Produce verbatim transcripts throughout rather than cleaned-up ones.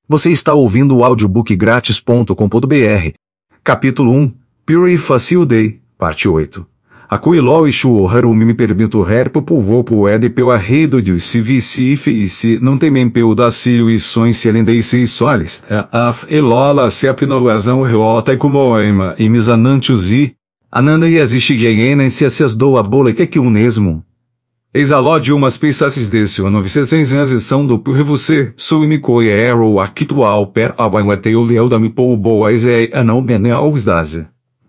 Você está ouvindo o audiobook grátis ponto com ponto br. Capítulo um, Pure Facile Day, Parte oito. Akuilol e Shuoharumi me permito herpo povopo ed peu arredo de se vici e se não temem peu da cilho e sons se alendei se solis. Af elola se apinoluazão reota e kumoema e misanantios e ananda e asishigiena se as dou a bola que que unesmo. Eis a ló de umas pensases desse ano vicesens em versão do Pure você, sou imicoi arrow actual per abainwateu leu da mi pou boas e anão bene alvesdase.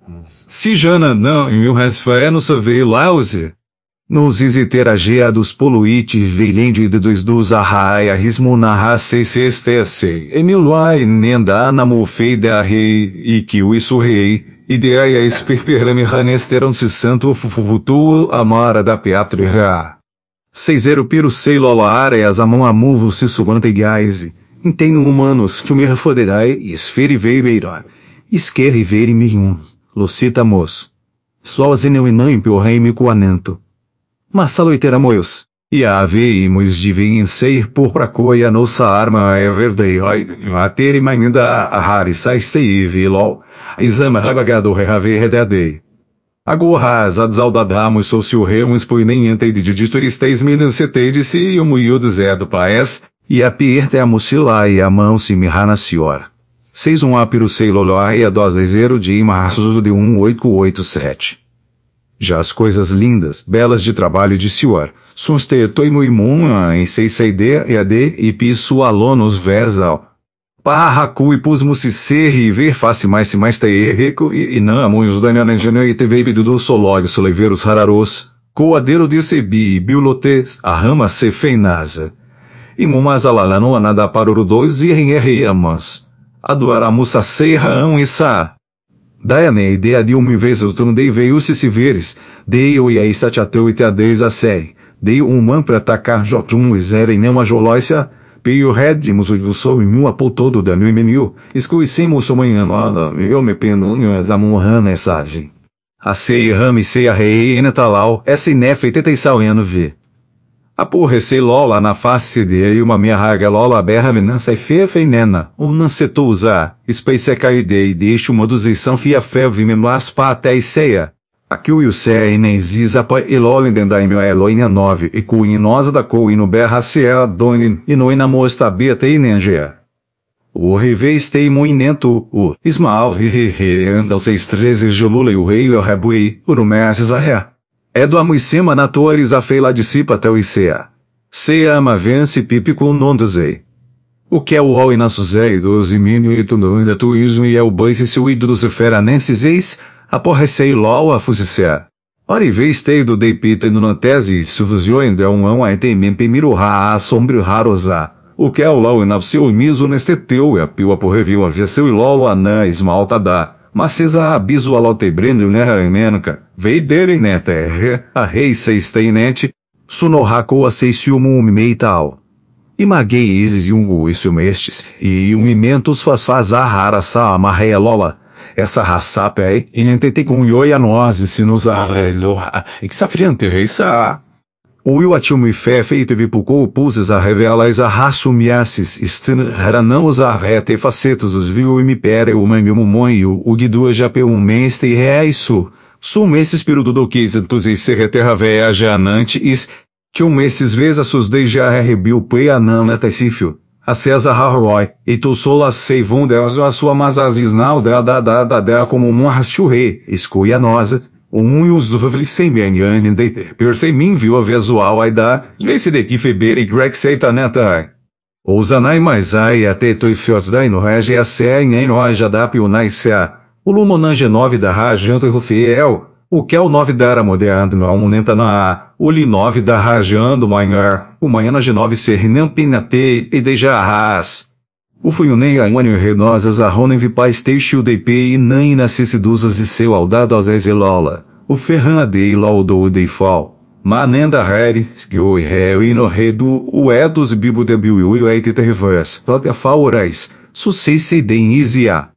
Se jana não e o resfaé no savei lause. Nos isiteragea dos poluite velhende de dois dos arraia rismo na raça se estesse. Emiluai nenda anamofei da rei e que o isso rei. Ideia esperperame ranesteram se santo fufuvutu amara da peatro ra. Seizero piro sei lola areas amão amuvo se suante gaise. Entendo humanos chumir foderai esferi veibeira. Esquerre veri mium. Lucita mos. Sloazeneu inam pio reime coanento. Massaloitera moios. E a aveimos de vem ser por pracoia a nossa arma é verdade. A ter e ainda a harissa esteve lol. Exama rabagado rehave redadei. Agora as adzaldadamos socio remus por nem ante de disturisteis minancetei de si e o muiudo zé do paes, e a pierte a mucila e a mão se mirrana senhora. Seis um apiro sei loló e a dose zero de março de um oito oito sete. Já as coisas lindas, belas de trabalho de senhor, sunste toimo imun em seis seide e ad e piso alonos versal. Parracu e pusmo se ser e ver face mais se mais te rico e, e não amunhos da engenho e teve bebido do solório soleveiros rararos, coadeiro de sebi e biulotes, a rama se feinasa. E mumas alalano anada para o dois e renherreamas. Adoar mussa serra um e sa. Daia-ne ideia de uma vez o tron dei veio se se veres, dei o e a estatiateu e te adeis a sei, dei um man para atacar jojum e zero e nem uma jolócia. Pio redrimos o sou em mil apô todo da new menu, escuicemos o manhã lá, eu me penunho as amorran mensagem. A sei rame sei a rei enetalau, essa inefe e tetei eno v. A porra sei lola na face de uma minha raga lola berra menança e fea feinena, um nancetou usar, space caide e deixo uma duzição fia fé vimemas pa até e ceia. Aqui o Yusé Inenziz apoia Elolin dendaimio Eloinha nove e cuinosa da co ino berra ciela donin e no inamosta beta inengea. O revés teimo inento, o Ismael hehehe anda os seis treze gelula e o rei o rebui, urumeases a ré. É do amuicema natores a feila dissipa até o Isea. Seia ama vence pipico nonduzei. O que é o ol inasuzei dos imínio e tu ainda tu iso e é o boi se o ídolo se feranenses eis, aporrecei lol a fusicea. Ora e vez tei do deipita e no nantese sufuzioendo é um ão a etemem pemiro ha a sombrio rarosa. O que é o lol inavseu miso nesteteu e a pio aporrevio a vieseu e lol anã esmalta da. Mas cesa abiso a lotebrendo nera emenca, vei dere neta erre, a rei seis teinete, sunorraco a seisiumo umimei tal. Imaguei isis e um isso mestes, e um imentos faz faz a rara sa amarreia lola. Essa raça pé, e nentei com ioia nozes se nos arrelhoa, e que safriante rei sa. O will atilmo e fé feito vipucou pulses a revelas a raço miassis, estin não os arrete facetos os viu e me pere o mami mumonho, o guidua já pe um meste e reaiço. Sum esses período do que se se reterra véia janante is, tium esses vezes sus de já rebiu pe anan letacífio. A César Harroy, e tu sola sei vão delas a sua mazazisnal da da da da da como um rastchurre, escuia nosa, um e os uvres sem bem de per sem mim viu a visual ai da, vê se de que feber e greg seita neta. Ousanai mais ai até toi fiots da no rege a sé em no já da pionai sea, o lumonange nove da rajanta rufiel. O que é o nove da moderando no almonenta na a, o li nove da rajando manhar, o manhã na genove ser nampinate e deja arras. O funhunei a anho renosas a ronem vipais teixo de pe e nem nascicidusas e seu aldado aos ezelola, o ferran adei laudo de fal. Manenda reri, skio e reo e no redo, o edos bibo de biu e o eite tervers, própria faurais, sucesse de inizia.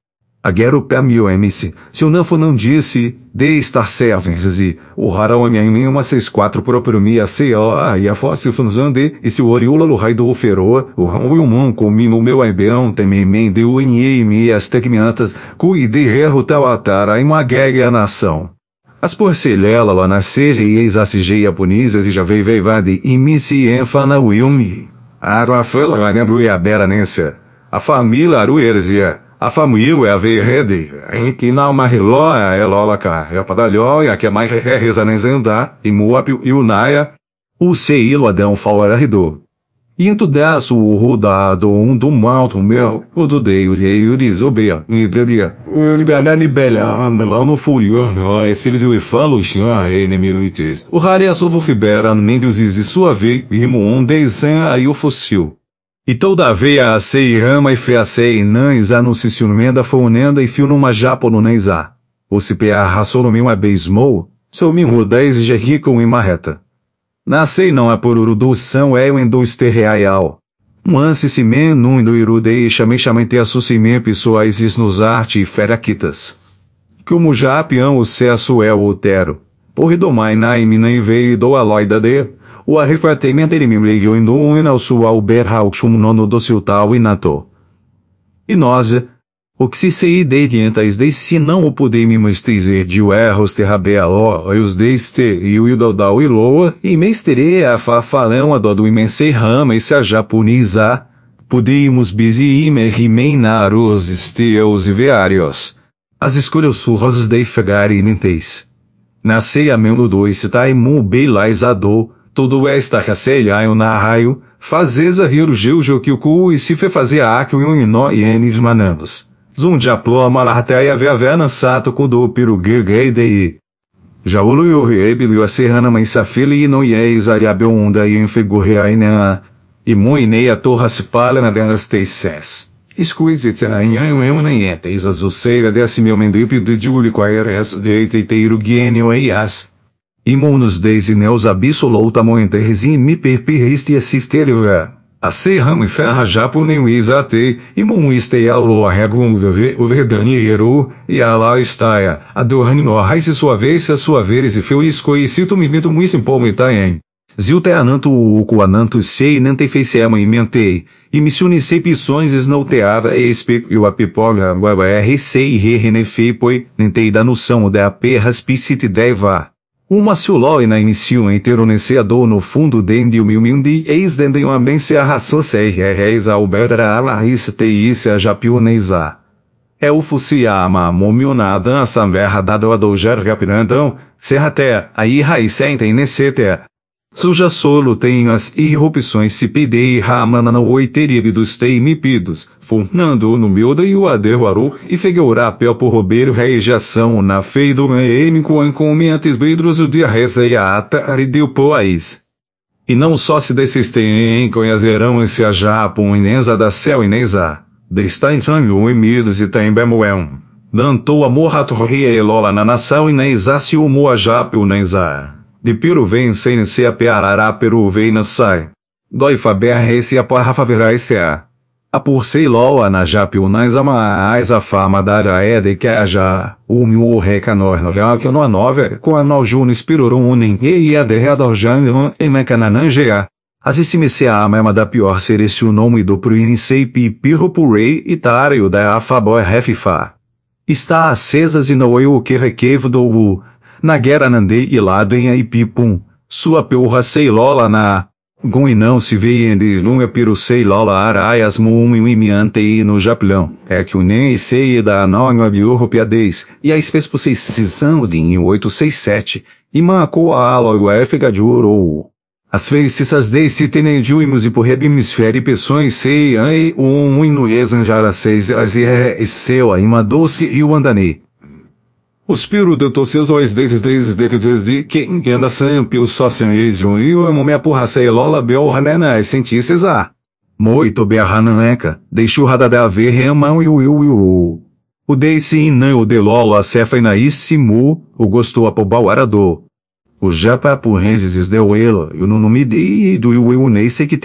Agero Pamio M C, se o Nanfo não disse, de estar servens e, o Harão em uma seis quatro proprimia C O A e a fóssil funzande, e se o Oriula lo raio do Feroa, o Rão e o Mon comigo meu aibeão temem men de o Inhe e as tegmiantas, cui de erro tal atara e maguegue a nação. As porcelhela lá nascer e eis assigei a punisas e já veio veivade e me se enfana wilmi. Aro fala a beranência. A família aruerzia. A família é a verrede, em que não uma reló é lola cá, é padalhó e a que é mais reza nem zendá, e muapio e o naia, o seilo adão fora redor. E em tudaço o rodado um do malto meu, o do deio e o lisobea, e belia, o libera libera, anda lá no furior, ó, esse lhe falo, xinha, enemites. O rare a sovo fibera, nem dos e sua vez, e um desenha aí o fossil. E todavia a sei rama e fe a sei nães anuncicionamenda fonenda e fio numa japo no nenzá. O se pe a raçolomim a beismou, sou min rodez e jerrico em marreta. Nascei não a por urudução é o endo esterreaial. Um anse se men num indo irudei chamei chamei a sucimem pessoais is nos arte e feraquitas. Como já peão o cesso é o utero. Porridomai na imina e veio do aloida de. O arrefatimento ele me ligou indo um e não sua uberhauxum nono do tal e nato. E nós, o que se sei de diantais de se não o podemos dizer de o erros terrabealó e os deste e o idodal e loa e mestere a fafalão a do imense rama e se a japoniza, podemos bizi imer rimeinar os esteus e veários. As escolhas surras de fegari menteis. Nascei a meu do istaimu beilazado, todo esta racelhaio na raio, fazeza rir geu que o cu e se fe fazer aquio e um inó e enes manandos. Zundiaplo malarteia veavena sato kudo piru girgei Jaulu e o reebili a serrana mãe safili e não ieis ariabeunda e enfegurreaina. E muinei a torra se pala na delas teises. Escuizite a inhão eu nem eteis azuceira desse meu mendipido de uliquaeres de eiteiteiro guenio eias. Imunos deis neus absoluta moenterres e me perpiriste assisteriver. A serra serra japo nem isate, imun istei alo arregum veve o verdaniero, e a lá estaia, a dorani no raiz sua vez a sua veres e feu isco e cito me mito muito impomitaem. Zilte ananto o uco ananto sei nante feiciama e mentei, e missionisei pisões esnouteava e espe e o apipoga guaba r sei re renefei poi, nentei da noção da perras pisite deva. Uma ciuló e na emissão interoneceador no fundo dende o milmindi eis dende uma bense a ração sei reis a ubera a larissa teisse a japionesa. É o fuciama momio dança verra dado a dojar rapirandão, serraté, aí raiz sentem necete. Suja solo tem as irrupções se pedei ramana na oiteribidos teimipidos, furnando no miúda e o aderuaru, e fegueurá pel por robeiro reijação na feido êmico encomiantes beidros o dia reza e a ata arideu poais. E não só se desistem em conhazerão esse a japo inenza da céu inenza, desta entanho e midos e tem bemoem. Dantou amor rato ria elola na nação e neizasse o moa japo nenza. De piru vem sem se a pearará peru vem na sai. Dói faber rece a porra faberá esse a. A por sei loa na japiu nas ama a fama da ede que a já. O meu reca nor novel que no a nove com a no juno espirorum unem e a derredor jangon e mecananangea. As se a mema da pior ser esse o nome do pro inicei pi pirro purei e tario da afaboi refifa. Está acesas e no eu que requevo do u. Na guerra nandei e lado em aipipum, sua peurra sei lola na, gon e não se vê em deslunga piru sei lola araias muum e imiante e no japlão, é que o nem e sei da anónima biurro piadez, e a espespo seisão de em oito seis sete, e maco a alo f gadjuro. As feitiças dei se tenediuimos e por hemisfere pessoas sei ai um inues anjara seis as e seu a ima doce e o andani. Os piru de torceu dois deles deles deles e que engenda sempre o sócio e o amo me apurra sei lola bel ranena e sentices a. Muito berrananeca, deixou radada ver remão e o eu e o. O desse inan o de lolo a cefa inaíssimo, o gostou a pobal arado. O japa apurrenses deu elo, e o nome de do eu eu nem sei que ti,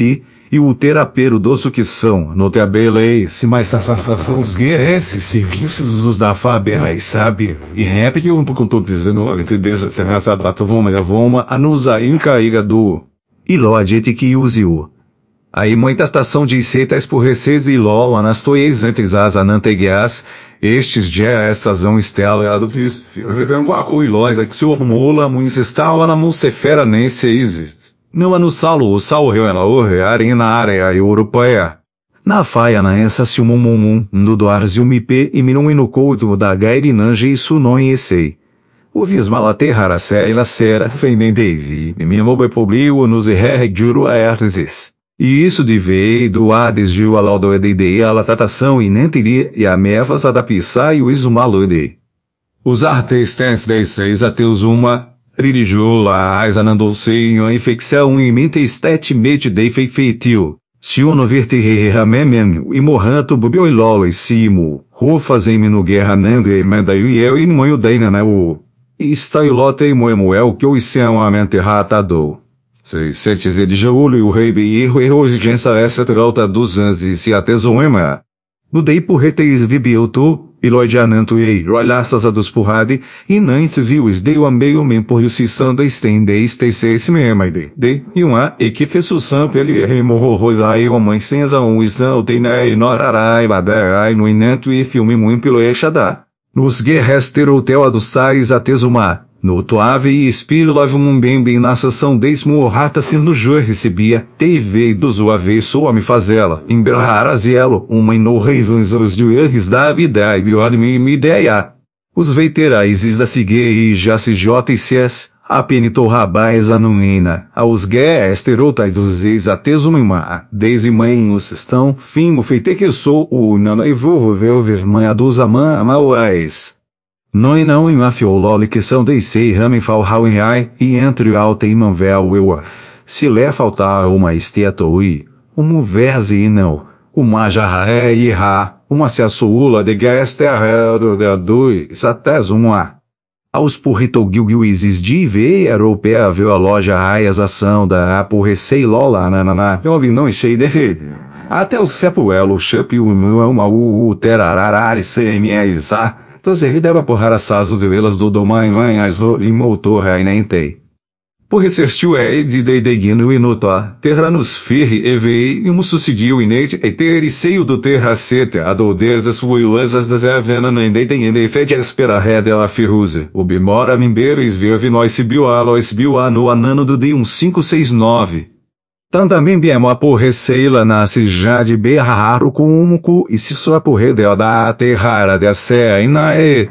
e o terapero doce que são, no te abelei, se mais os guerreiros serviços os da Faber, sabe? E rap que eu um pouco tô dizendo, olha, que dessa serraça da voma da voma, a nos ainda do. E lo adite que use o. Aí muita estação de setas por receios e lo anastoies entre as ananteguias, estes já essas são estela do piso, vivendo a coilóis, que se o mola muito estava na mucefera nesse existe. Não anussalo o sal ela orrear na área europeia. Na faia na essa se o mumum, no doarzi o mipe e minum inocoito da gairi nange isso não sei. O vismalate haracé e la sera, feinem devi, e minha mobe publio nos erre juro a artesis. E isso de vei do ades de o alaudo edei a latatação e nentiri e a mevas a da pissa e o isumaloide. Os artestes desseis ateus uma, Ridijula aisanandou-se a infecção e mente estete mete de feifeitio. Se uno virte rehamemen e morranto bubioilol e simo, rufazem no guerra nando e medaio e eu e moio deina na u. E stailote e moemuel que o isão a mente ratado. Se setes de jaúlo e o rei e erro erro gensa essa trauta dos anzes e se atesoema. No dei por reteis vibioto, e loidiananto e rolhaças a dos porrade, e nem se viu es deu a meio men por o sissando estende esteseis memaide, de, e uma, e que fez o sampo ele remorros aí o mãe senza um isão tem na e norarai badarai no inento e filme muito pelo eixada. Nos guerras terotel a dos sais a tesumar. No toave e espírito lave um bem bem na sessão desmo rata se no jor recebia, teve dos o avesso a me fazê-la, em berrarazielo, uma no reisões os de erros da vida e bior me me ideia. Os veterais da sigue e já se jota e ses, a penito rabais anuina, aos guerras terotais dos ex a tesumima, desde manhos estão, fimo feite que sou o nano e vou ver o vermanha dos amã amauais. Noi não em afiololi que são deisei ramen falhauen ai, e entre alta e manvel eu, se lhe faltar uma estiatoi, uma verze e não, uma jarraé e ra, uma se assoula de gasterredo de dois, até uma. Aos porrito gilguizes de ve europea viu a loja raias ação da aporrecei lola nananá, eu ouvi não enchei de rede. Até os fepuelo chup o meu uma u terararari cms a. Tozer deva porrar assasos de velas do domai lanhas e motor rainentei. Por resistiu é de deidegino e notoa, terra nos firre e vei e mu sucediu inete e ter e seio do terra sete a doldezas fuilosas das avena nem deitem e fede a espera rede ela firruse, o bimora mimberes virve nós se bioalois bioano anano do D um cinco seis nove. Também biemo aporreceila nasce já de berraro com umuco e se só aporre dela da terrara de a sé e na e.